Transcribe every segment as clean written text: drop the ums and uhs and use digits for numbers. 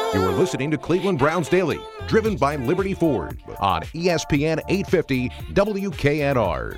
You're listening to Cleveland Browns Daily, driven by Liberty Ford on ESPN 850 WKNR.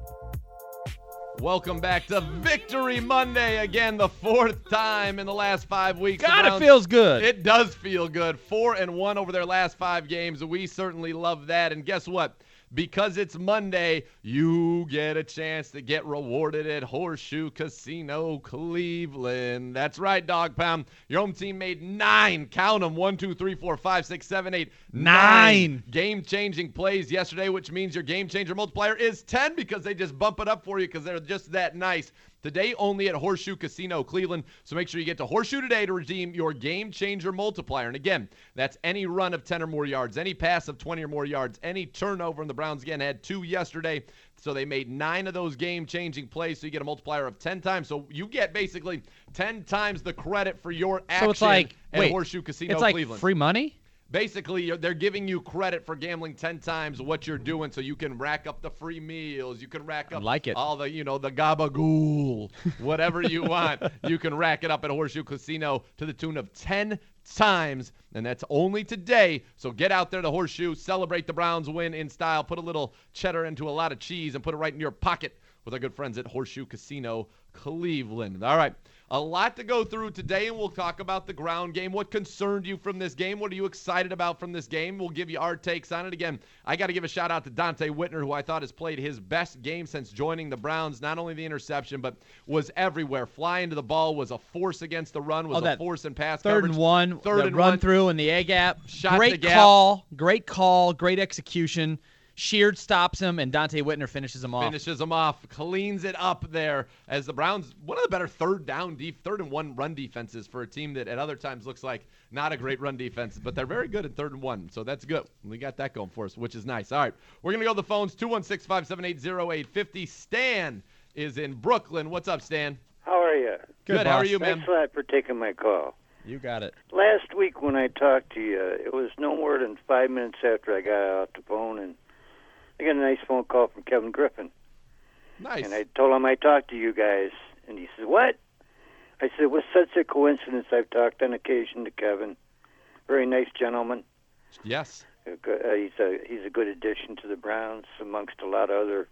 Welcome back to Victory Monday. Again, the fourth time in the last 5 weeks. God, it feels good. It does feel good. 4-1 over their last 5 games. We certainly love that. And guess what? Because it's Monday, you get a chance to get rewarded at Horseshoe Casino Cleveland. That's right, Dog Pound. Your home team made 9, count them, 1, 2, 3, 4, 5, 6, 7, 8, 9 game-changing plays yesterday, which means your game-changer multiplier is 10 because they just bump it up for you because they're just that nice. Today only at Horseshoe Casino Cleveland, so make sure you get to Horseshoe today to redeem your Game Changer multiplier. And again, that's any run of 10 or more yards, any pass of 20 or more yards, any turnover, and the Browns again had 2 yesterday, so they made 9 of those game-changing plays, so you get a multiplier of 10 times. So you get basically 10 times the credit for your action at Horseshoe Casino Cleveland. It's like free money? Basically, they're giving you credit for gambling 10 times what you're doing, so you can rack up the free meals. You can rack up all the, the gabagool, whatever you want. You can rack it up at Horseshoe Casino to the tune of 10 times, and that's only today. So get out there to Horseshoe, celebrate the Browns win in style, put a little cheddar into a lot of cheese, and put it right in your pocket with our good friends at Horseshoe Casino Cleveland. All right. A lot to go through today, and we'll talk about the ground game. What concerned you from this game? What are you excited about from this game? We'll give you our takes on it. Again, I got to give a shout-out to Donte Whitner, who I thought has played his best game since joining the Browns. Not only the interception, but was everywhere. Flying to the ball, was a force against the run, was a force in pass coverage. Third and one through in the A-gap. Great call, great execution. Sheard stops him, and Donte Whitner finishes him off. Cleans it up there as the Browns, one of the better third and one run defenses for a team that at other times looks like not a great run defense, but they're very good at 3rd and 1, so that's good. We got that going for us, which is nice. All right, we're going to go to the phones, 216-578-0850. Stan is in Brooklyn. What's up, Stan? How are you? Good. How are you, man? Thanks a lot for taking my call. You got it. Last week when I talked to you, it was no more than 5 minutes after I got off the phone, and I got a nice phone call from Kevin Griffin. Nice. And I told him I talked to you guys. And he said, what? I said, it was such a coincidence. I've talked on occasion to Kevin. Very nice gentleman. Yes. He's a good addition to the Browns amongst a lot of other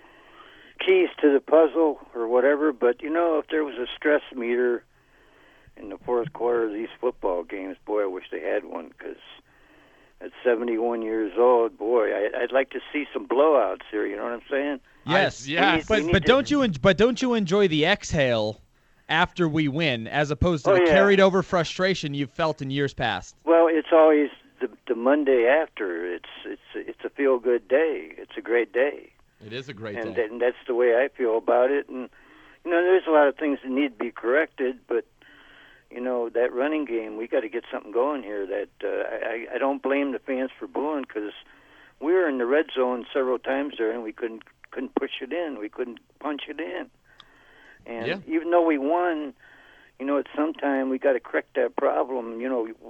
keys to the puzzle or whatever. But, if there was a stress meter in the fourth quarter of these football games, boy, I wish they had one because at 71 years old, boy, I'd like to see some blowouts here. You know what I'm saying? Yes. But don't you enjoy the exhale after we win, as opposed to the carried over frustration you've felt in years past? Well, it's always the Monday after. It's a feel good day. It's a great day. It is a great day, and that's the way I feel about it. And there's a lot of things that need to be corrected, but. That running game, we got to get something going here. That I don't blame the fans for booing because we were in the red zone several times there, and we couldn't push it in. We couldn't punch it in. And even though we won, at some time we got to correct that problem.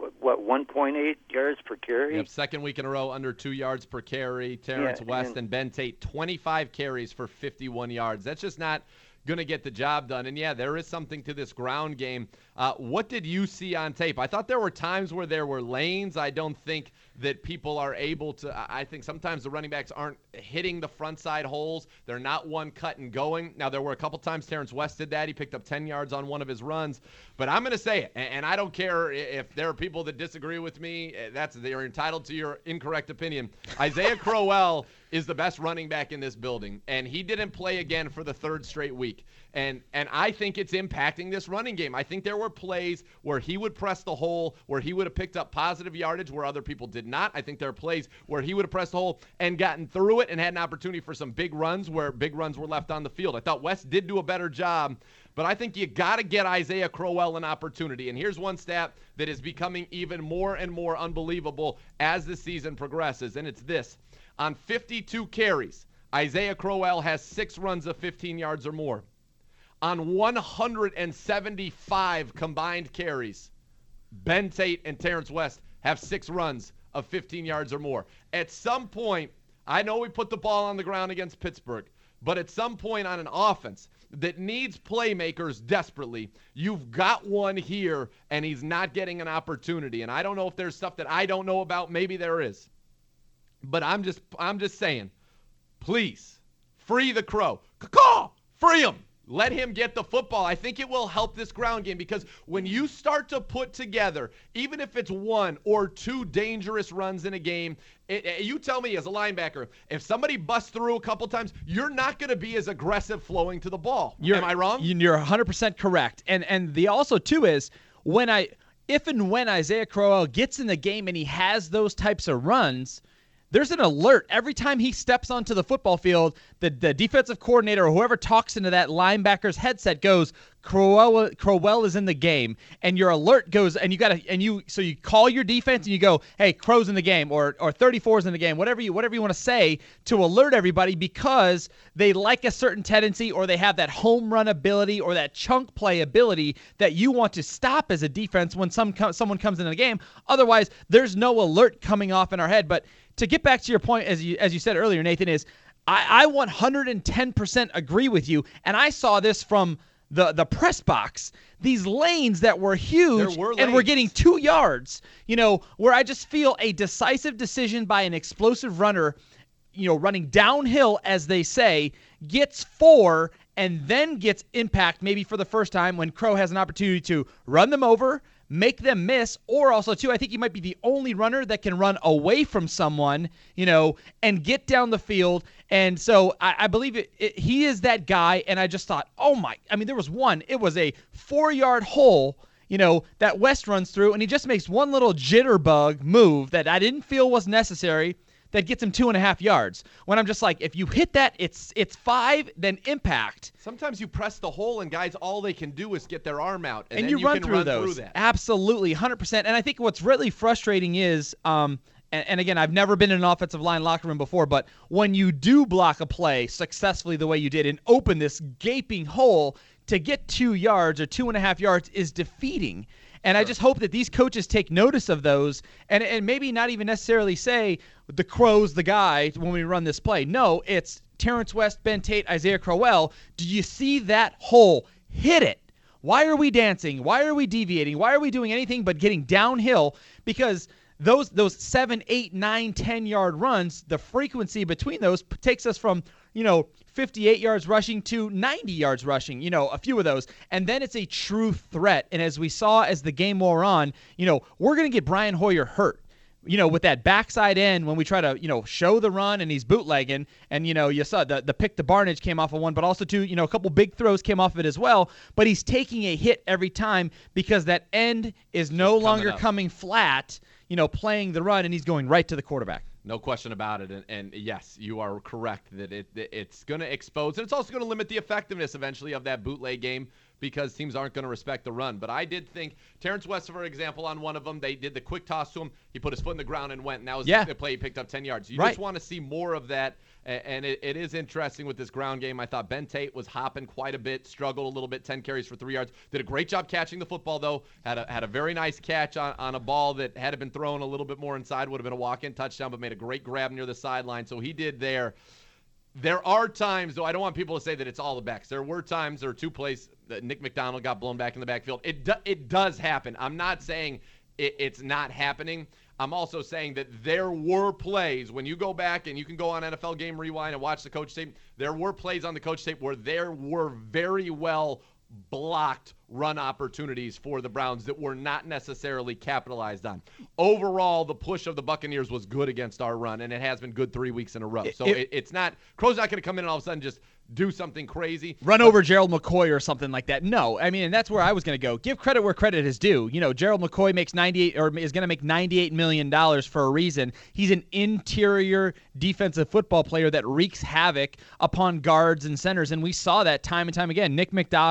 1.8 yards per carry? Yep, second week in a row under 2 yards per carry. Terrence West and Ben Tate, 25 carries for 51 yards. That's just not going to get the job done. And, there is something to this ground game. What did you see on tape? I thought there were times where there were lanes. I don't think that people are able to – I think sometimes the running backs aren't hitting the front side holes. They're not one cut and going. Now, there were a couple times Terrence West did that. He picked up 10 yards on one of his runs. But I'm going to say it, and I don't care if there are people that disagree with me. They're entitled to your incorrect opinion. Isaiah Crowell is the best running back in this building, and he didn't play again for the 3rd straight week. And I think it's impacting this running game. I think there were plays where he would press the hole, where he would have picked up positive yardage where other people did not. I think there are plays where he would have pressed the hole and gotten through it and had an opportunity for some big runs where big runs were left on the field. I thought West did do a better job, but I think you got to get Isaiah Crowell an opportunity. And here's one stat that is becoming even more and more unbelievable as the season progresses, and it's this. On 52 carries, Isaiah Crowell has 6 runs of 15 yards or more. On 175 combined carries, Ben Tate and Terrence West have 6 runs of 15 yards or more. At some point, I know we put the ball on the ground against Pittsburgh, But at some point on an offense that needs playmakers desperately, you've got one here, and he's not getting an opportunity. And I don't know if there's stuff that I don't know about. Maybe there is. But I'm just saying, please, free the Crow. Caw! Free him. Let him get the football. I think it will help this ground game, because when you start to put together, even if it's 1 or 2 dangerous runs in a game, you tell me as a linebacker, if somebody busts through a couple times, you're not going to be as aggressive flowing to the ball. Am I wrong? You're 100% correct. And the also, too, is if and when Isaiah Crowell gets in the game and he has those types of runs, there's an alert every time he steps onto the football field. The defensive coordinator or whoever talks into that linebacker's headset goes, Crowell is in the game, and your alert goes, and so you call your defense and you go, hey, Crow's in the game, or 34's in the game, whatever you want to say to alert everybody, because they like a certain tendency, or they have that home run ability or that chunk play ability that you want to stop as a defense when someone comes into the game. Otherwise, there's no alert coming off in our head. But to get back to your point, as you said earlier, Nathan, is I 110% agree with you, and I saw this from the press box. These lanes that were huge, and we're getting 2 yards, where I just feel a decisive decision by an explosive runner, running downhill, as they say, gets 4 and then gets impact maybe for the first time when Crow has an opportunity to run them over, make them miss, or also, too, I think he might be the only runner that can run away from someone, and get down the field. And so I believe he is that guy, and I just thought, there was one. It was a 4-yard hole, that West runs through, and he just makes one little jitterbug move that I didn't feel was necessary that gets him 2.5 yards. When I'm just like, if you hit that, it's 5, then impact. Sometimes you press the hole, and guys, all they can do is get their arm out, and then you can run through that. Absolutely, 100%. And I think what's really frustrating is, and again, I've never been in an offensive line locker room before, but when you do block a play successfully the way you did and open this gaping hole, to get 2 yards or 2.5 yards is defeating. And I just hope that these coaches take notice of those and maybe not even necessarily say the Crow's the guy when we run this play. No, it's Terrence West, Ben Tate, Isaiah Crowell. Do you see that hole? Hit it. Why are we dancing? Why are we deviating? Why are we doing anything but getting downhill? Because those 7, 8, 9, 10-yard runs, the frequency between those takes us from, 58 yards rushing to 90 yards rushing, a few of those. And then it's a true threat. And as we saw as the game wore on, we're going to get Brian Hoyer hurt. With that backside end when we try to, show the run and he's bootlegging. And, you saw the pick to Barnage came off of one, but also, too, a couple big throws came off of it as well. But he's taking a hit every time because that end is no longer coming flat, playing the run, and he's going right to the quarterback. No question about it. And yes, you are correct that it's going to expose, and it's also going to limit the effectiveness eventually of that bootleg game because teams aren't going to respect the run. But I did think Terrence West, for example, on one of them, they did the quick toss to him. He put his foot in the ground and went, and that was the play. He picked up 10 yards. You just want to see more of that, and it is interesting with this ground game. I thought Ben Tate was hopping quite a bit, struggled a little bit, 10 carries for 3 yards. Did a great job catching the football, though. Had a very nice catch on a ball that had it been thrown a little bit more inside, would have been a walk-in touchdown, but made a great grab near the sideline. So he did there. There are times, though, I don't want people to say that it's all the backs. There were times, there were 2 plays that Nick McDonald got blown back in the backfield. It does happen. I'm not saying it's not happening. I'm also saying that there were plays, when you go back and you can go on NFL Game Rewind and watch the coach tape, there were plays on the coach tape where there were very well blocked run opportunities for the Browns that were not necessarily capitalized on. Overall, the push of the Buccaneers was good against our run, and it has been good 3 weeks in a row. So it's not – Crow's not going to come in and all of a sudden just do something crazy. Run over Gerald McCoy or something like that. No. I mean, and that's where I was going to go. Give credit where credit is due. Gerald McCoy makes is going to make $98 million for a reason. He's an interior defensive football player that wreaks havoc upon guards and centers, and we saw that time and time again. Nick McDonald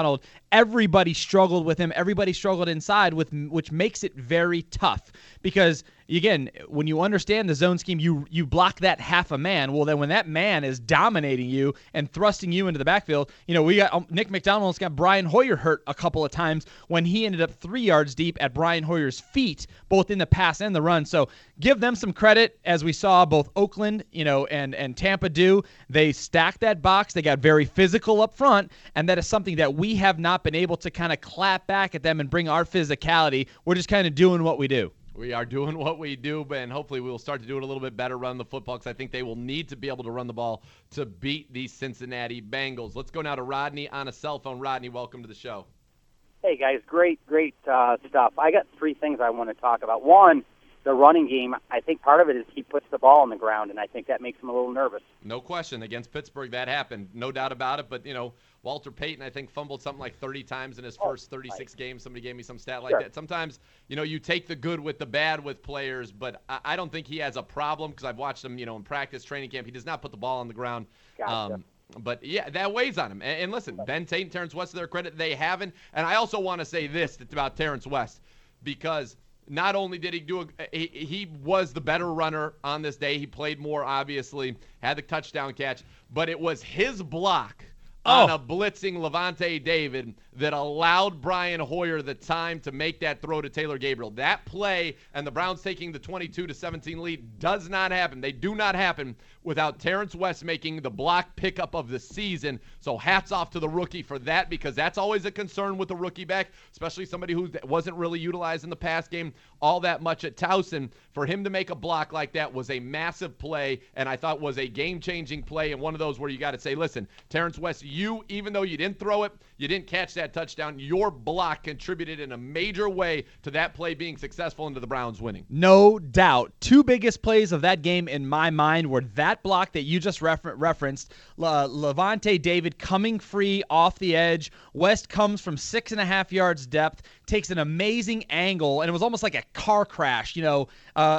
everybody struggled with him. Everybody struggled inside, which makes it very tough because, again, when you understand the zone scheme, you block that half a man. Well, then when that man is dominating you and thrusting you into the backfield, we got Nick McDonald's got Brian Hoyer hurt a couple of times when he ended up 3 yards deep at Brian Hoyer's feet, both in the pass and the run. So give them some credit, as we saw both Oakland, and Tampa do. They stacked that box. They got very physical up front, and that is something that we have not been able to kind of clap back at them and bring our physicality. We're just kind of doing what we do. We are doing what we do, and hopefully we will start to do it a little bit better, run the football, because I think they will need to be able to run the ball to beat these Cincinnati Bengals. Let's go now to Rodney on a cell phone. Rodney, welcome to the show. Hey, guys, great stuff. I got 3 things I want to talk about. One, the running game, I think part of it is he puts the ball on the ground, and I think that makes him a little nervous. No question. Against Pittsburgh, that happened. No doubt about it. But, Walter Payton, I think, fumbled something like 30 times in his first 36 games. Somebody gave me some stat like that. Sometimes, you take the good with the bad with players, but I don't think he has a problem because I've watched him, in practice, training camp. He does not put the ball on the ground. Gotcha. But, yeah, that weighs on him. And listen, Ben Tate and Terrence West, to their credit, they haven't. And I also want to say this about Terrence West because – not only did he he was the better runner on this day. He played more, obviously, had the touchdown catch, but it was his block on a blitzing Levante David that allowed Brian Hoyer the time to make that throw to Taylor Gabriel. That play and the Browns taking the 22-17 lead does not happen. They do not happen without Terrence West making the block pickup of the season. So hats off to the rookie for that because that's always a concern with the rookie back, especially somebody who wasn't really utilized in the pass game all that much at Towson. For him to make a block like that was a massive play, and I thought was a game-changing play and one of those where you got to say, listen, Terrence West, even though you didn't throw it, you didn't catch that touchdown, your block contributed in a major way to that play being successful and to the Browns winning. No doubt. 2 biggest plays of that game in my mind were that block that you just referenced, Levante David coming free off the edge. West comes from 6.5 yards depth, takes an amazing angle, and it was almost like a car crash, like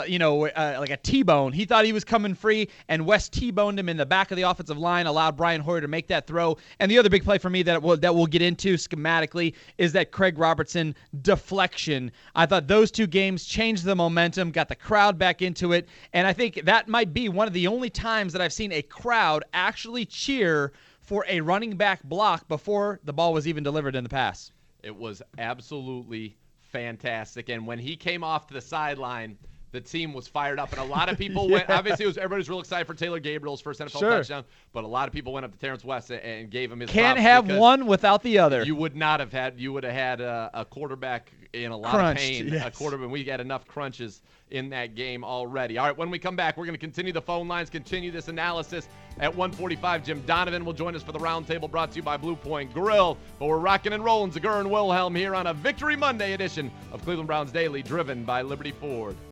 a T-bone. He thought he was coming free, and West T-boned him in the back of the offensive line, allowed Brian Hoyer to make that throw. And the other big play for me that we'll get into schematically is that Craig Robertson deflection. I thought those 2 games changed the momentum, got the crowd back into it, and I think that might be one of the only times that I've seen a crowd actually cheer for a running back block before the ball was even delivered in the pass. It was absolutely fantastic. And when he came off to the sideline, the team was fired up. And a lot of people went – obviously, everybody was real excited for Taylor Gabriel's first NFL touchdown. But a lot of people went up to Terrence West and gave him his Can't have one without the other. You would not have had – you would have had a quarterback in a lot of pain. Yes. A quarterback. We had enough crunches in that game already. All right, when we come back, we're going to continue the phone lines, continue this analysis. At 1:45, Jim Donovan will join us for the roundtable brought to you by Blue Point Grill. But we're rocking and rolling Zagur and Wilhelm here on a Victory Monday edition of Cleveland Browns Daily, driven by Liberty Ford.